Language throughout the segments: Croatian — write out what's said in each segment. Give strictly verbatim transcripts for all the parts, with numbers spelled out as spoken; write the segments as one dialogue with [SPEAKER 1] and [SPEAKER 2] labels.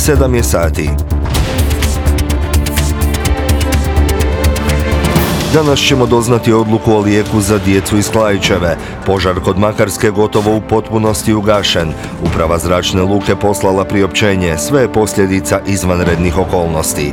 [SPEAKER 1] sedam je sati. Danas ćemo doznati odluku o lijeku za djecu iz Klaićeve. Požar kod Makarske gotovo u potpunosti ugašen. Uprava zračne luke poslala priopćenje. Sve je posljedica izvanrednih okolnosti.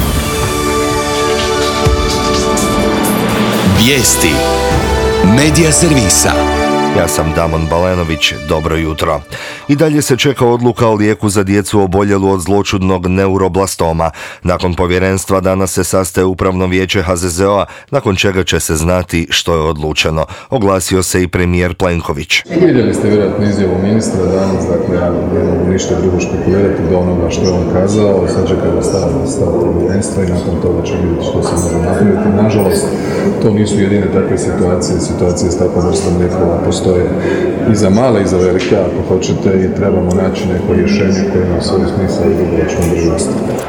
[SPEAKER 2] Vijesti Medija servisa.
[SPEAKER 1] Ja sam Damon Balenović, dobro jutro. I dalje se čeka odluka o lijeku za djecu oboljelu od zloćudnog neuroblastoma. Nakon povjerenstva danas se sastaje upravno vijeće H Z Z O-a, nakon čega će se znati što je odlučeno. Oglasio se i premijer Plenković.
[SPEAKER 3] Vidjeli ste vjerojatno izjavu ministra danas, dakle ja ne mogu ništa drugo špekulirati do onoga što je on kazao. Sad čekamo stav, stav povjerenstva i nakon toga će vidjeti što se može napraviti. Nažalost, to nisu jedine takve situacije. Situacije s takvom vrstom lijekova postoje i za male i za velike, ako hoćete, i trebamo naći neko rješenje koje ima svoj smisao i dugoročnu održivost.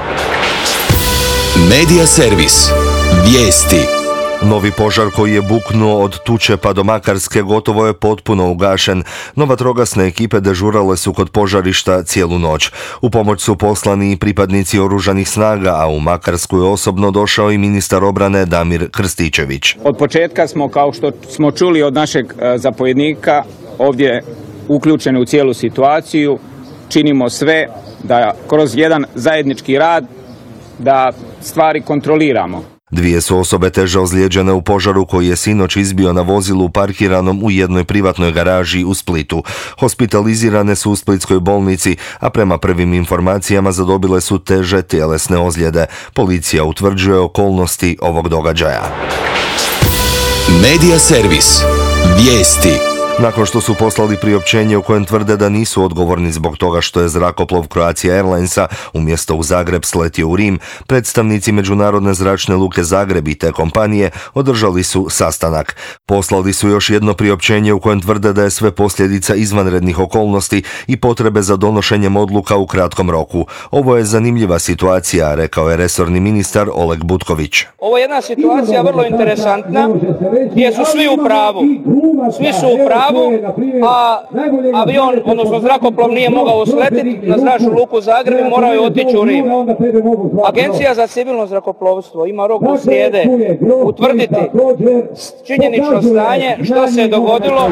[SPEAKER 2] Medija servis. Vijesti.
[SPEAKER 1] Novi požar koji je buknuo od Tuče pa do Makarske gotovo je potpuno ugašen, no vatrogasne ekipe dežurale su kod požarišta cijelu noć. U pomoć su poslani i pripadnici oružanih snaga, a u Makarsku je osobno došao i ministar obrane Damir Krstičević.
[SPEAKER 4] Od početka smo, kao što smo čuli od našeg zapovjednika, ovdje uključeni u cijelu situaciju, činimo sve da kroz jedan zajednički rad da stvari kontroliramo.
[SPEAKER 1] Dvije su osobe teže ozlijeđene u požaru koji je sinoć izbio na vozilu parkiranom u jednoj privatnoj garaži u Splitu. Hospitalizirane su u splitskoj bolnici, a prema prvim informacijama zadobile su teže tjelesne ozljede. Policija utvrđuje okolnosti ovog događaja.
[SPEAKER 2] Medija servis. Vijesti.
[SPEAKER 1] Nakon što su poslali priopćenje u kojem tvrde da nisu odgovorni zbog toga što je zrakoplov Croatia Airlinesa umjesto u Zagreb sletio u Rim, predstavnici Međunarodne zračne luke Zagreb i te kompanije održali su sastanak. Poslali su još jedno priopćenje u kojem tvrde da je sve posljedica izvanrednih okolnosti i potrebe za donošenjem odluka u kratkom roku. Ovo je zanimljiva situacija, rekao je resorni ministar Oleg Butković.
[SPEAKER 5] Ovo je jedna situacija vrlo interesantna gdje su svi u pravu. Svi su u pravu, a avion, odnosno zrakoplov nije mogao sletiti na zračnu luku Zagreb i morao je otići u Rim. Agencija za civilno zrakoplovstvo ima rok do srijede utvrditi činjenično stanje, što se je dogodilo.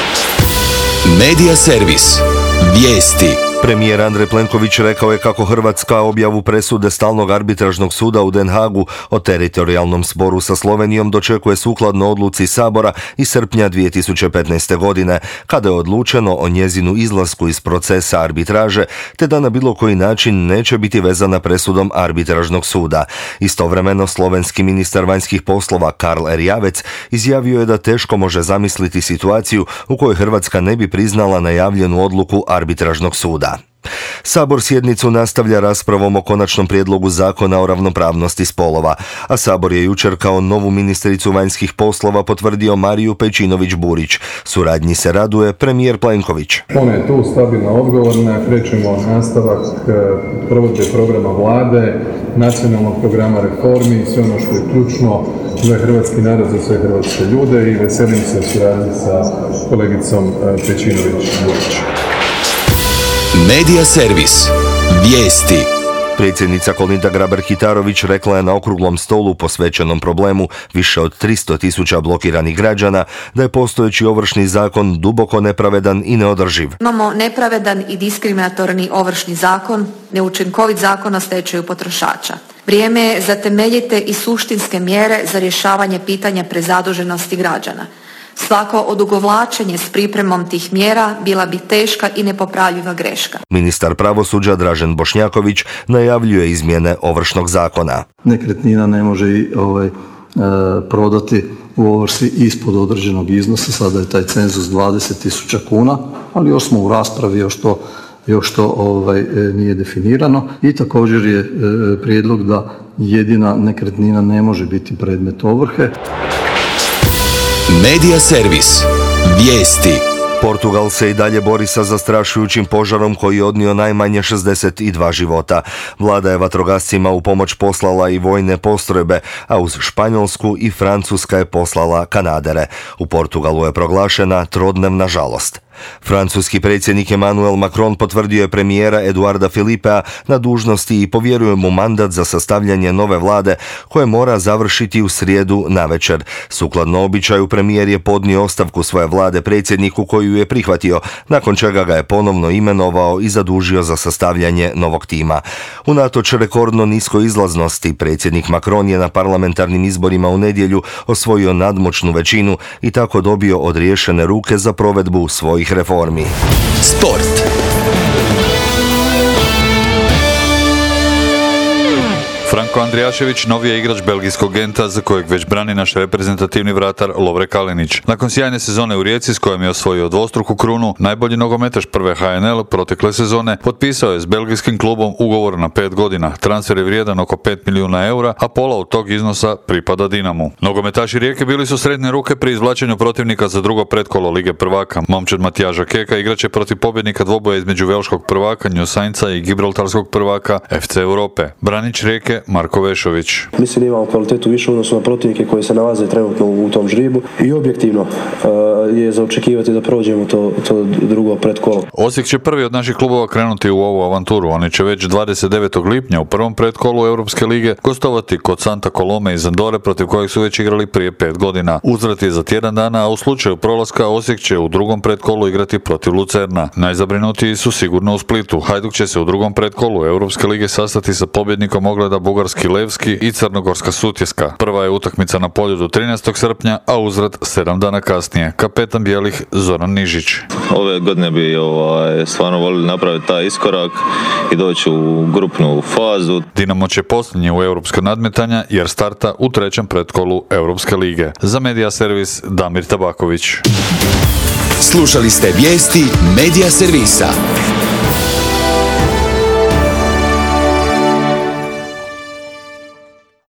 [SPEAKER 2] Medija servis. Vijesti.
[SPEAKER 1] Premijer Andrej Plenković rekao je kako Hrvatska objavu presude Stalnog arbitražnog suda u Den Haagu o teritorijalnom sporu sa Slovenijom dočekuje sukladno odluci Sabora iz srpnja dvije tisuće petnaeste. godine, kada je odlučeno o njezinu izlasku iz procesa arbitraže, te da na bilo koji način neće biti vezana presudom arbitražnog suda. Istovremeno, slovenski ministar vanjskih poslova Karl Erjavec izjavio je da teško može zamisliti situaciju u kojoj Hrvatska ne bi priznala najavljenu odluku arbitražnog suda. Sabor sjednicu nastavlja raspravom o konačnom prijedlogu zakona o ravnopravnosti spolova, a Sabor je jučer kao novu ministricu vanjskih poslova potvrdio Mariju Pejčinović-Burić. Suradnji se raduje premijer Plenković.
[SPEAKER 3] Ona je tu stabilna, odgovorna, krećemo nastavak provedbe programa vlade, nacionalnog programa reformi, sve ono što je ključno za hrvatski narod, za sve hrvatske ljude i veselim se suradnji sa kolegicom Pejčinović-Burić.
[SPEAKER 2] Medija servis. Vijesti.
[SPEAKER 1] Predsjednica Kolinda Grabar-Kitarović rekla je na okruglom stolu posvećenom problemu više od tristo tisuća blokiranih građana da je postojeći ovršni zakon duboko nepravedan i neodrživ.
[SPEAKER 6] Imamo nepravedan i diskriminatorni ovršni zakon, neučinkovit zakon o stečaju potrošača. Vrijeme je za temeljite i suštinske mjere za rješavanje pitanja prezaduženosti građana. Svako odugovlačenje s pripremom tih mjera bila bi teška i nepopravljiva greška.
[SPEAKER 1] Ministar pravosuđa Dražen Bošnjaković najavljuje izmjene ovršnog zakona.
[SPEAKER 7] Nekretnina ne može i ovaj, e, prodati u ovrsi ispod određenog iznosa, sada je taj cenzus dvadeset tisuća kuna, ali još smo u raspravi, još to, još to ovaj, nije definirano i također je e, prijedlog da jedina nekretnina ne može biti predmet ovrhe.
[SPEAKER 2] Medija servis. Vijesti.
[SPEAKER 1] Portugal se i dalje bori sa zastrašujućim požarom koji je odnio najmanje šezdeset dva života. Vlada je vatrogascima u pomoć poslala i vojne postrojbe, a uz Španjolsku i Francuska je poslala kanadere. U Portugalu je proglašena trodnevna žalost. Francuski predsjednik Emmanuel Macron potvrdio je premijera Eduarda Philippea na dužnosti i povjeruje mu mandat za sastavljanje nove vlade koje mora završiti u srijedu navečer. Sukladno običaju, premijer je podnio ostavku svoje vlade predsjedniku koju je prihvatio, nakon čega ga je ponovno imenovao i zadužio za sastavljanje novog tima. Unatoč rekordno niskoj izlaznosti, predsjednik Macron je na parlamentarnim izborima u nedjelju osvojio nadmoćnu većinu i tako dobio odriješene ruke za provedbu svojih reformi.
[SPEAKER 2] Sport.
[SPEAKER 8] Franko Andrijašević novi je igrač belgijskog Genta za kojeg već brani naš reprezentativni vratar Lovre Kalinić. Nakon sjajne sezone u Rijeci s kojom je osvojio dvostruku krunu, najbolji nogometaš prve H N L protekle sezone potpisao je s belgijskim klubom ugovor na pet godina. Transfer je vrijedan oko pet milijuna eura, a pola od tog iznosa pripada Dinamu. Nogometaši Rijeke bili su sretne ruke pri izvlačenju protivnika za drugo pretkolo Lige prvaka. Momčad Matijaža Keka igraće protiv pobjednika dvoboja između velškog prvaka New Saintsa i gibraltarskog prvaka F C Europe. Branić Rijeke Marko Vešović.
[SPEAKER 9] Mislim da imamo kvalitetu više u odnosu na protivnike koji se nalaze trenutno u tom žribu i objektivno uh, je za očekivati da prođemo to, to drugo pretkolo.
[SPEAKER 8] Osijek će prvi od naših klubova krenuti u ovu avanturu. Oni će već dvadeset devetog lipnja u prvom pretkolu Europske lige gostovati kod Santa Colome iz Andore protiv kojeg su već igrali prije pet godina. Uzvrat je za tjedan dana, a u slučaju prolaska Osijek će u drugom pretkolu igrati protiv Lucerna. Najzabrinutiji su sigurno u Splitu. Hajduk će se u drugom pretkolu Europske lige sastati sa pobjednikom ogleda Bugarski Levski i Crnogorska Sutjeska. Prva je utakmica na Poljudu trinaestog srpnja, a uzvrat sedam dana kasnije. Kapetan bijelih Zoran Nižić.
[SPEAKER 10] Ove godine bi ovaj, stvarno volili napraviti taj iskorak i doći u grupnu fazu.
[SPEAKER 8] Dinamo će posljednji u europska nadmetanja jer starta u trećem pretkolu Europske lige. Za Medija Servis Damir Tabaković.
[SPEAKER 2] Slušali ste vijesti Medija Servisa.